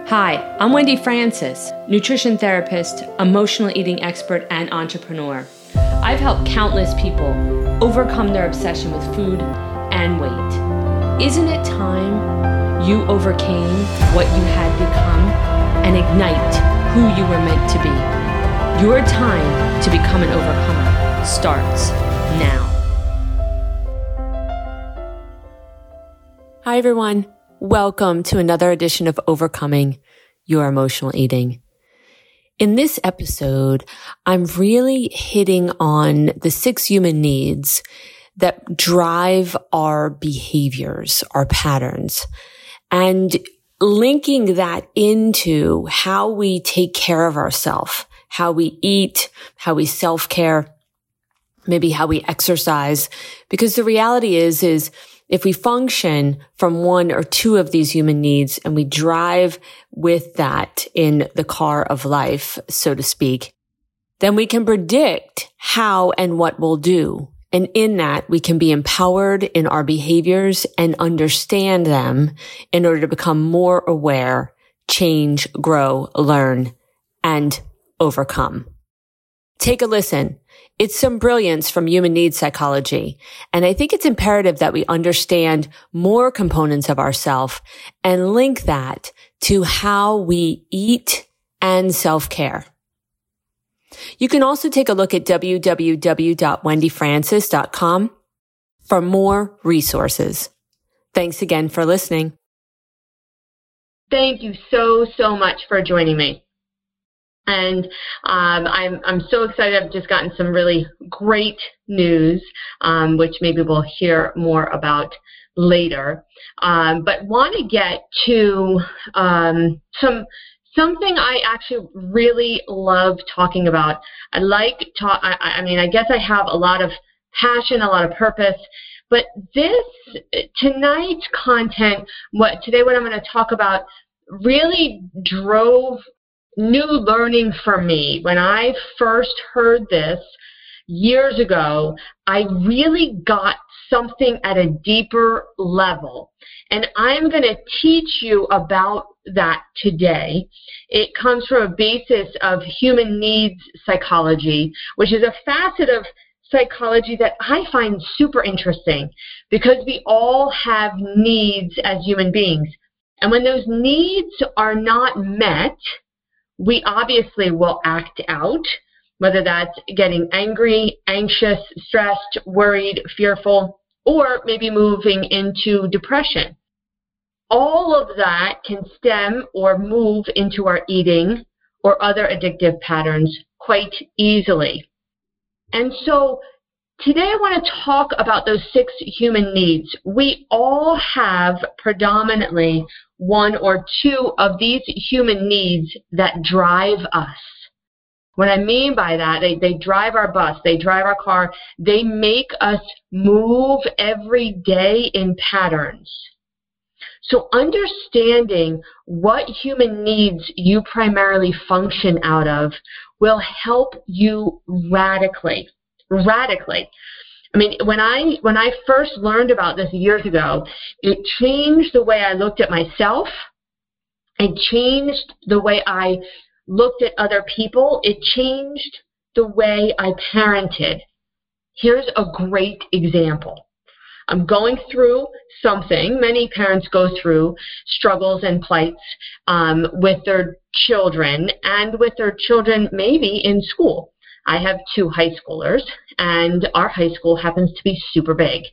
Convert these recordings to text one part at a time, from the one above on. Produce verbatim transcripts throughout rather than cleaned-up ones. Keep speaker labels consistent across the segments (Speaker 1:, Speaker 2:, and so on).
Speaker 1: Hi, I'm Wendy Francis, nutrition therapist, emotional eating expert, and entrepreneur. I've helped countless people overcome their obsession with food and weight. Isn't it time you overcame what you had become and ignite who you were meant to be? Your time to become an overcomer starts now. Hi, everyone. Welcome to another edition of Overcoming Your Emotional Eating. In this episode, I'm really hitting on the six human needs that drive our behaviors, our patterns, and linking that into how we take care of ourselves, how we eat, how we self-care, maybe how we exercise. Because the reality is, is if we function from one or two of these human needs and we drive with that in the car of life, so to speak, then we can predict how and what we'll do. And in that, we can be empowered in our behaviors and understand them in order to become more aware, change, grow, learn, and overcome. Take a listen. It's some brilliance from human needs psychology. And I think it's imperative that we understand more components of ourselves and link that to how we eat and self-care. You can also take a look at w w w dot wendy francis dot com for more resources. Thanks again for listening.
Speaker 2: Thank you so, so much for joining me. And um, I'm I'm so excited. I've just gotten some really great news, um, which maybe we'll hear more about later. Um, but want to get to um, some something I actually really love talking about. I like talk. I, I mean, I guess I have a lot of passion, a lot of purpose. But this tonight's content, what today, what I'm going to talk about, really drove new learning for me. When I first heard this years ago, I really got something at a deeper level. And I'm going to teach you about that today. It comes from a basis of human needs psychology, which is a facet of psychology that I find super interesting because we all have needs as human beings. And when those needs are not met, we obviously will act out, whether that's getting angry, anxious, stressed, worried, fearful, or maybe moving into depression. All of that can stem or move into our eating or other addictive patterns quite easily. And so today I want to talk about those six human needs. We all have predominantly one or two of these human needs that drive us. What I mean by that, they, they drive our bus, they drive our car, they make us move every day in patterns. So understanding what human needs you primarily function out of will help you radically. Radically. I mean, when I when I first learned about this years ago, it changed the way I looked at myself. It changed the way I looked at other people. It changed the way I parented. Here's a great example. I'm going through something many parents go through, struggles and plights um, with their children and with their children maybe in school. I have two high schoolers, and our high school happens to be super big.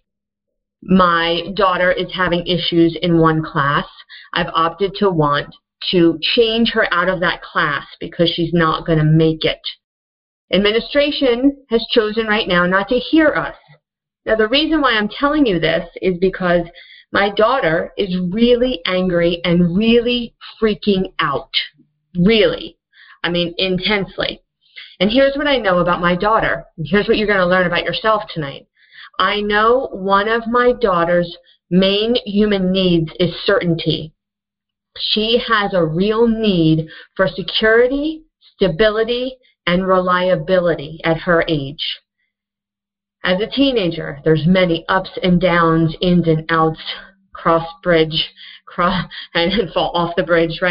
Speaker 2: My daughter is having issues in one class. I've opted to want to change her out of that class because she's not going to make it. Administration has chosen right now not to hear us. Now, the reason why I'm telling you this is because my daughter is really angry and really freaking out. Really. I mean, intensely. And here's what I know about my daughter. And here's what you're going to learn about yourself tonight. I know one of my daughter's main human needs is certainty. She has a real need for security, stability, and reliability at her age. As a teenager, there's many ups and downs, ins and outs, cross bridge, cross, and fall off the bridge, right?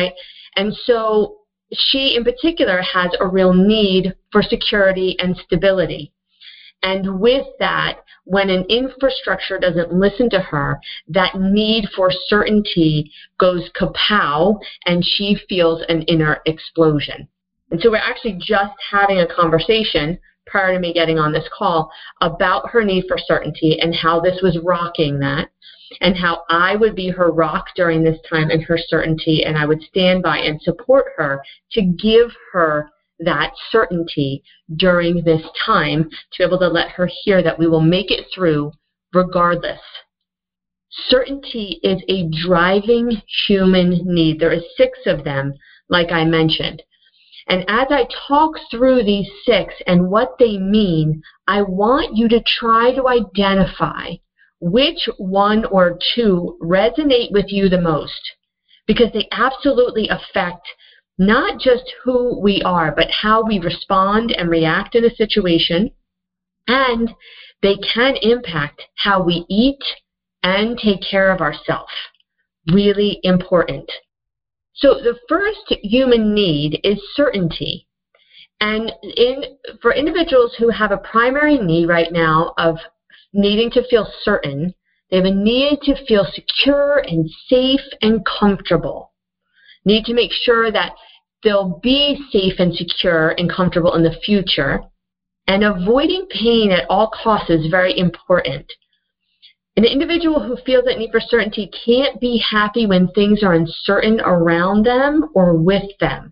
Speaker 2: And so she in particular has a real need for security and stability. And with that, when an infrastructure doesn't listen to her, that need for certainty goes kapow, and she feels an inner explosion. And so we're actually just having a conversation prior to me getting on this call about her need for certainty and how this was rocking that, and how I would be her rock during this time and her certainty, and I would stand by and support her to give her that certainty during this time, to be able to let her hear that we will make it through regardless. Certainty is a driving human need. There are six of them, like I mentioned. And as I talk through these six and what they mean, I want you to try to identify which one or two resonate with you the most, because they absolutely affect not just who we are, but how we respond and react in a situation, and they can impact how we eat and take care of ourselves. Really important. So the first human need is certainty. And in for individuals who have a primary need right now of needing to feel certain, they have a need to feel secure and safe and comfortable. Need to make sure that they'll be safe and secure and comfortable in the future. And avoiding pain at all costs is very important. An individual who feels that need for certainty can't be happy when things are uncertain around them or with them.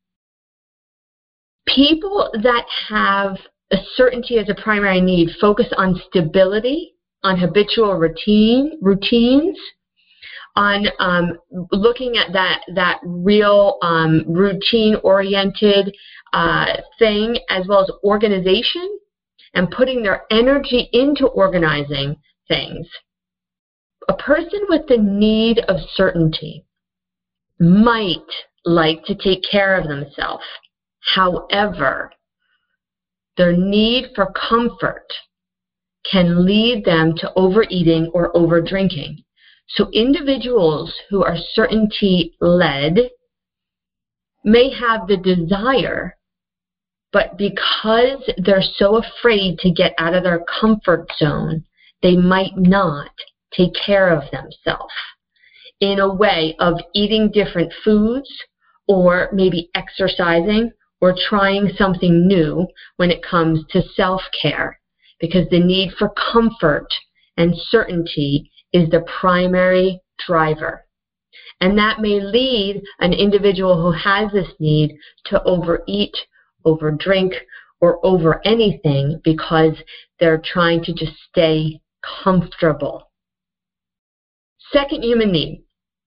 Speaker 2: People that have a certainty as a primary need focus on stability, on habitual routine, routines, on um, looking at that, that real um, routine-oriented uh, thing, as well as organization, and putting their energy into organizing things. A person with the need of certainty might like to take care of themselves. However, their need for comfort can lead them to overeating or overdrinking. So individuals who are certainty-led may have the desire, but because they're so afraid to get out of their comfort zone, they might not take care of themselves in a way of eating different foods, or maybe exercising, or trying something new when it comes to self-care, because the need for comfort and certainty is the primary driver. And that may lead an individual who has this need to overeat, overdrink, or over anything because they're trying to just stay comfortable. Second human need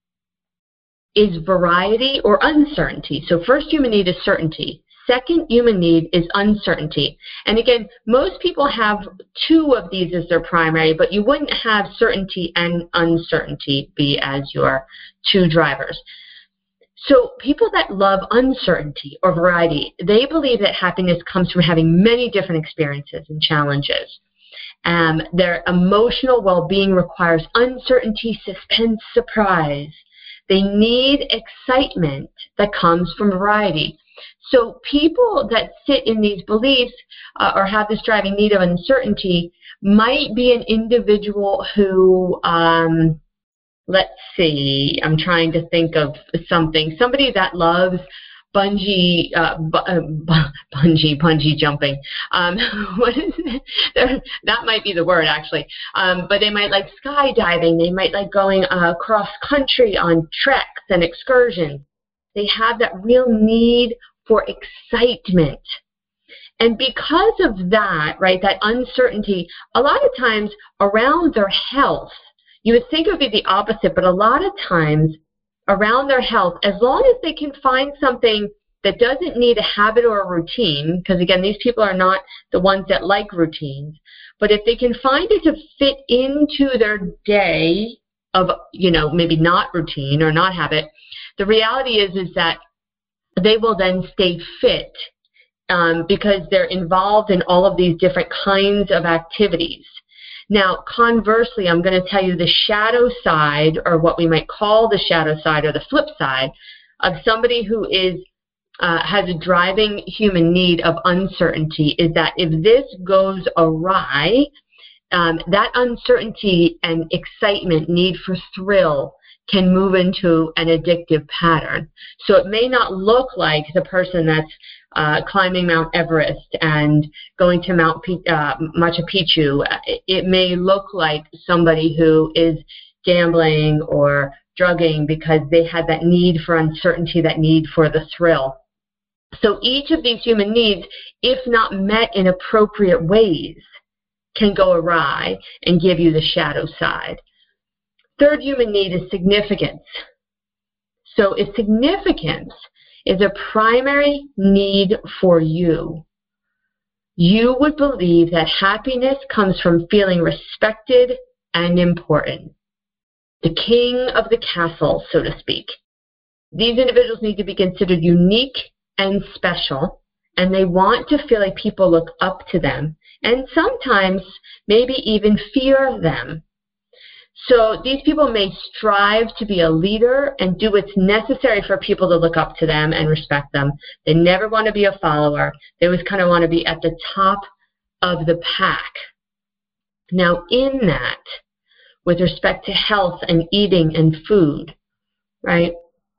Speaker 2: is variety or uncertainty. So first human need is certainty. Second human need is uncertainty. And again, most people have two of these as their primary, but you wouldn't have certainty and uncertainty be as your two drivers. So people that love uncertainty or variety, they believe that happiness comes from having many different experiences and challenges. Um, their emotional well-being requires uncertainty, suspense, surprise. They need excitement that comes from variety. So people that sit in these beliefs uh, or have this driving need of uncertainty might be an individual who, um, let's see, I'm trying to think of something. Somebody that loves bungee, uh, bu- uh, bu- bungee, bungee jumping. Um, what is it? That might be the word, actually. Um, but they might like skydiving. They might like going uh, cross country on treks and excursions. They have that real need for excitement. And because of that, right, that uncertainty, a lot of times around their health, you would think it would be the opposite, but a lot of times around their health, as long as they can find something that doesn't need a habit or a routine, because again, these people are not the ones that like routines, but if they can find it to fit into their day of, you know, maybe not routine or not habit, the reality is, is that they will then stay fit um, because they're involved in all of these different kinds of activities. Now, conversely, I'm going to tell you the shadow side, or what we might call the shadow side or the flip side of somebody who is uh, has a driving human need of uncertainty is that if this goes awry, um, that uncertainty and excitement, need for thrill, can move into an addictive pattern. So it may not look like the person that's uh, climbing Mount Everest and going to Mount P- uh, Machu Picchu. It may look like somebody who is gambling or drugging because they had that need for uncertainty, that need for the thrill. So each of these human needs, if not met in appropriate ways, can go awry and give you the shadow side. Third human need is significance. So if significance is a primary need for you, you would believe that happiness comes from feeling respected and important. The king of the castle, so to speak. These individuals need to be considered unique and special, and they want to feel like people look up to them, and sometimes maybe even fear them. So these people may strive to be a leader and do what's necessary for people to look up to them and respect them. They never want to be a follower. They always kind of want to be at the top of the pack. Now, in that, with respect to health and eating and food, right?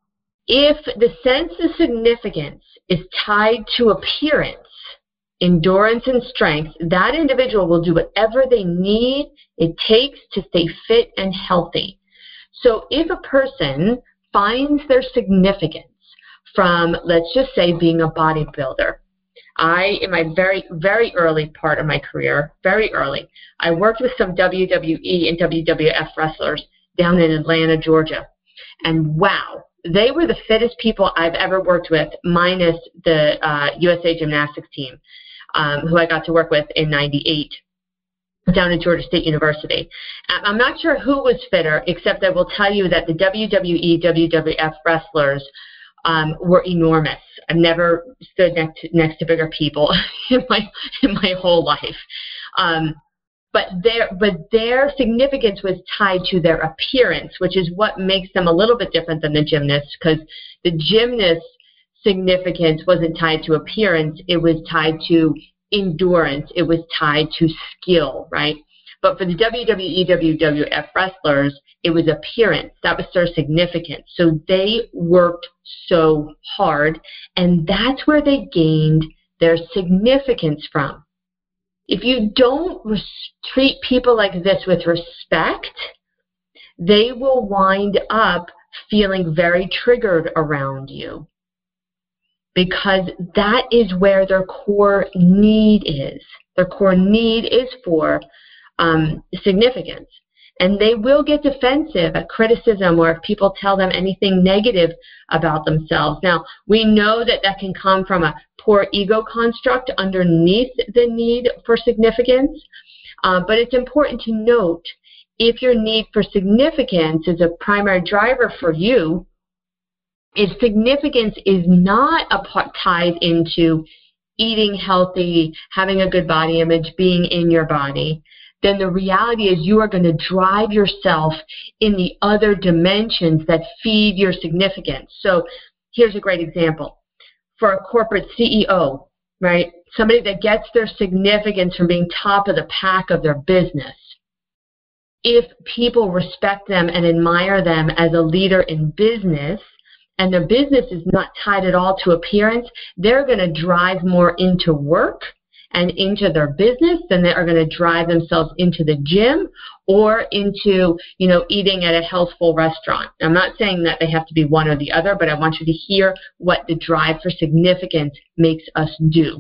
Speaker 2: If the sense of significance is tied to appearance, endurance, and strength, that individual will do whatever they need, it takes to stay fit and healthy. So if a person finds their significance from, let's just say, being a bodybuilder, I, in my very, very early part of my career, very early, I worked with some W W E and W W F wrestlers down in Atlanta, Georgia. And wow, they were the fittest people I've ever worked with, minus the uh, U S A gymnastics team, um, who I got to work with in ninety-eight down at Georgia State University. I'm not sure who was fitter, except I will tell you that the W W E, W W F wrestlers Um, were enormous. I've never stood next to, next to bigger people in my in my whole life. Um, but their but their significance was tied to their appearance, which is what makes them a little bit different than the gymnasts, because the gymnast's significance wasn't tied to appearance. It was tied to endurance. It was tied to skill, right? But for the W W E, W W F wrestlers, it was appearance. That was their significance. So they worked so hard, and that's where they gained their significance from. If you don't res- treat people like this with respect, they will wind up feeling very triggered around you, because that is where their core need is. Their core need is for um, significance. And they will get defensive at criticism or if people tell them anything negative about themselves. Now, we know that that can come from a poor ego construct underneath the need for significance. Uh, but it's important to note, if your need for significance is a primary driver for you, if significance is not a part tied into eating healthy, having a good body image, being in your body, then the reality is you are going to drive yourself in the other dimensions that feed your significance. So here's a great example. For a corporate C E O, right, somebody that gets their significance from being top of the pack of their business, if people respect them and admire them as a leader in business, and their business is not tied at all to appearance, they're going to drive more into work and into their business than they are going to drive themselves into the gym or into, you know, eating at a healthful restaurant. I'm not saying that they have to be one or the other, but I want you to hear what the drive for significance makes us do.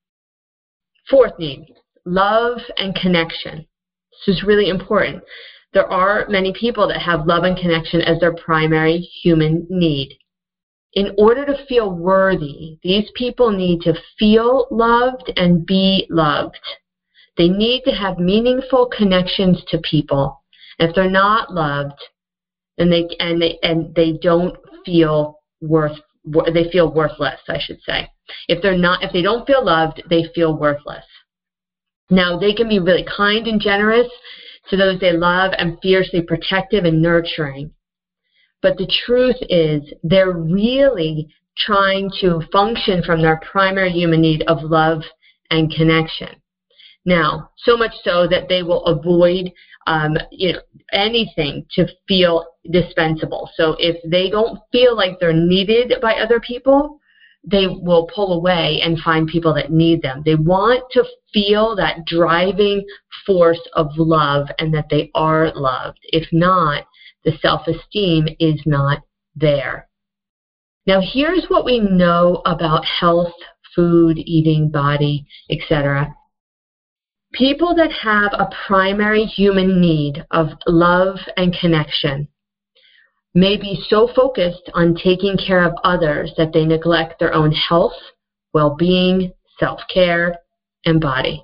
Speaker 2: Fourth need, love and connection. This is really important. There are many people that have love and connection as their primary human need. In order to feel worthy, these people need to feel loved and be loved. They need to have meaningful connections to people. If they're not loved, then they and they and they don't feel worth. They feel worthless, I should say. If they're not, if they don't feel loved, they feel worthless. Now, they can be really kind and generous to those they love and fiercely protective and nurturing. But the truth is they're really trying to function from their primary human need of love and connection. Now, so much so that they will avoid um, you know, anything to feel dispensable. So if they don't feel like they're needed by other people, they will pull away and find people that need them. They want to feel that driving force of love and that they are loved. If not, the self-esteem is not there. Now, here's what we know about health, food, eating, body, et cetera. People that have a primary human need of love and connection may be so focused on taking care of others that they neglect their own health, well-being, self-care, and body.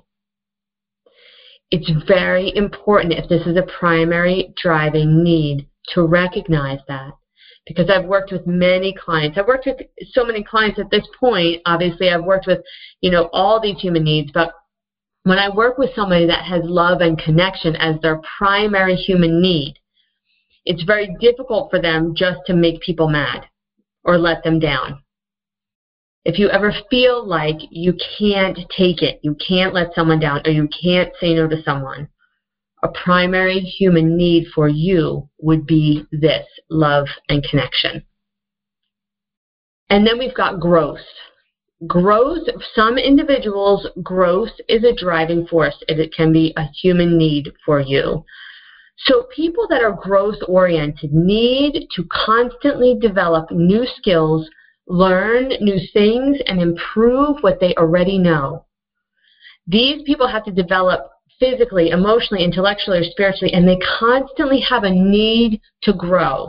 Speaker 2: It's very important, if this is a primary driving need, to recognize that. Because I've worked with many clients. I've worked with so many clients at this point. Obviously, I've worked with, you know, all these human needs. But when I work with somebody that has love and connection as their primary human need, it's very difficult for them just to make people mad or let them down. If you ever feel like you can't take it, you can't let someone down, or you can't say no to someone, a primary human need for you would be this, love and connection. And then we've got growth. Growth, some individuals, growth is a driving force. It can be a human need for you. So people that are growth-oriented need to constantly develop new skills, learn new things, and improve what they already know. These people have to develop physically, emotionally, intellectually, or spiritually, and they constantly have a need to grow.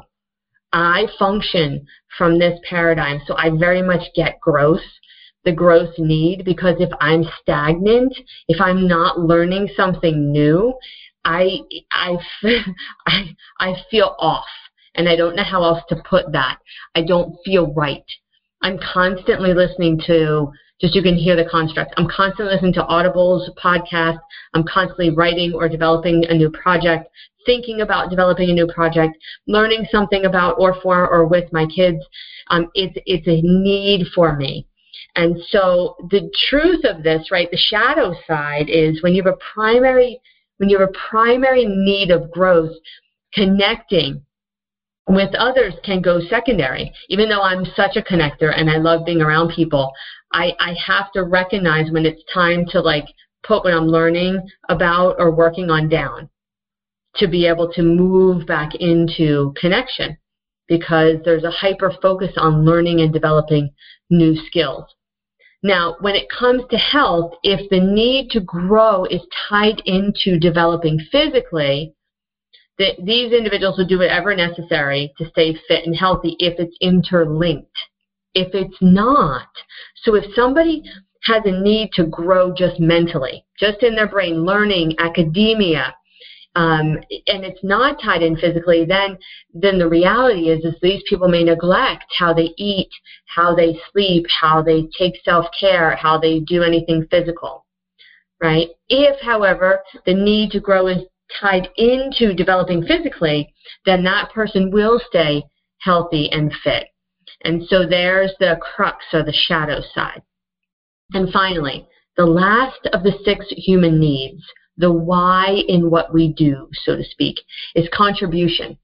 Speaker 2: I function from this paradigm, so I very much get growth, the growth need, because if I'm stagnant, if I'm not learning something new, I, I, I, I feel off, and I don't know how else to put that. I don't feel right. I'm constantly listening to, just you can hear the construct, I'm constantly listening to Audible's podcast. I'm constantly writing or developing a new project, thinking about developing a new project, learning something about or for or with my kids. Um, it's, it's a need for me. And so the truth of this, right, the shadow side is when you have a primary When you have a primary need of growth, connecting with others can go secondary. Even though I'm such a connector and I love being around people, I, I have to recognize when it's time to like put what I'm learning about or working on down to be able to move back into connection, because there's a hyper focus on learning and developing new skills. Now, when it comes to health, if the need to grow is tied into developing physically, that these individuals will do whatever necessary to stay fit and healthy if it's interlinked. If it's not, so if somebody has a need to grow just mentally, just in their brain, learning, academia, um, and it's not tied in physically, then then the reality is, is these people may neglect how they eat, how they sleep, how they take self-care, how they do anything physical, right? If, however, the need to grow is tied into developing physically, then that person will stay healthy and fit. And so there's the crux or the shadow side. And finally, the last of the six human needs, the why in what we do, so to speak, is contribution.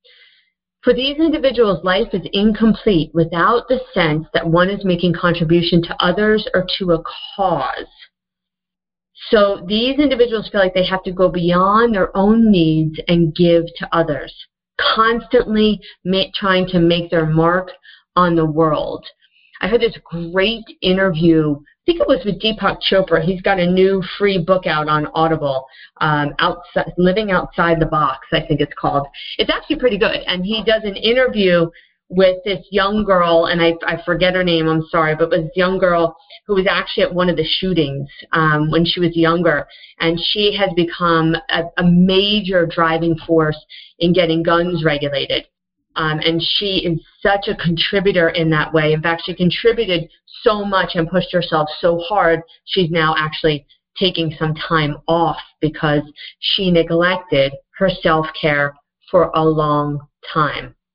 Speaker 2: For these individuals, life is incomplete without the sense that one is making contribution to others or to a cause. So these individuals feel like they have to go beyond their own needs and give to others, constantly ma- trying to make their mark on the world. I heard this great interview, I think it was with Deepak Chopra. He's got a new free book out on Audible, um, outside, Living Outside the Box, I think it's called. It's actually pretty good. And he does an interview with this young girl, and I, I forget her name, I'm sorry, but it was this young girl who was actually at one of the shootings um, when she was younger. And she has become a, a major driving force in getting guns regulated. Um, and she is such a contributor in that way. In fact, she contributed so much and pushed herself so hard, she's now actually taking some time off because she neglected her self-care for a long time.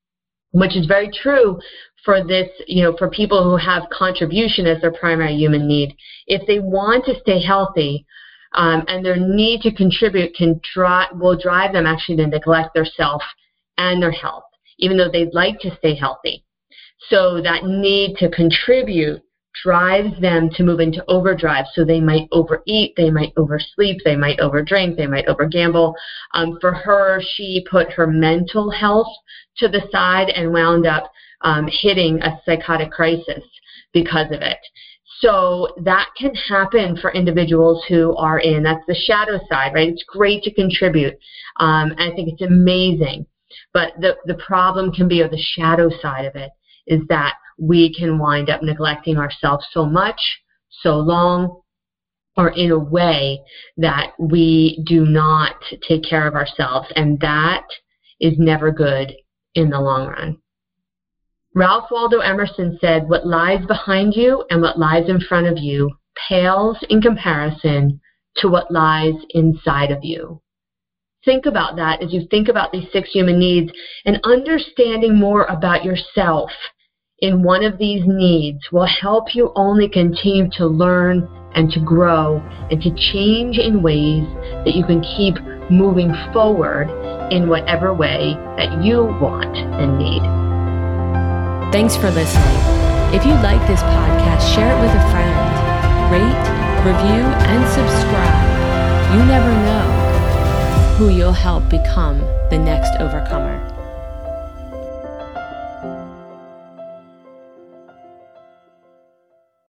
Speaker 2: which is very true for this, you know, for people who have contribution as their primary human need. If they want to stay healthy, um, and their need to contribute can drive, will drive them actually to neglect their self and their health, even though they'd like to stay healthy. So that need to contribute drives them to move into overdrive. So they might overeat, they might oversleep, they might overdrink, they might overgamble. Um, for her, she put her mental health to the side and wound up um, hitting a psychotic crisis because of it. So that can happen for individuals who are in, that's the shadow side, right? It's great to contribute. Um, and I think it's amazing. But the, the problem can be, or the shadow side of it, is that we can wind up neglecting ourselves so much, so long, or in a way that we do not take care of ourselves. And that is never good in the long run. Ralph Waldo Emerson said, "What lies behind you and what lies in front of you pales in comparison to what lies inside of you." Think about that as you think about these six human needs, and understanding more about yourself in one of these needs will help you only continue to learn and to grow and to change in ways that you can keep moving forward in whatever way that you want and need.
Speaker 1: Thanks for listening. If you like this podcast, share it with a friend. Rate, review, and subscribe. You never know who you'll help become the next overcomer.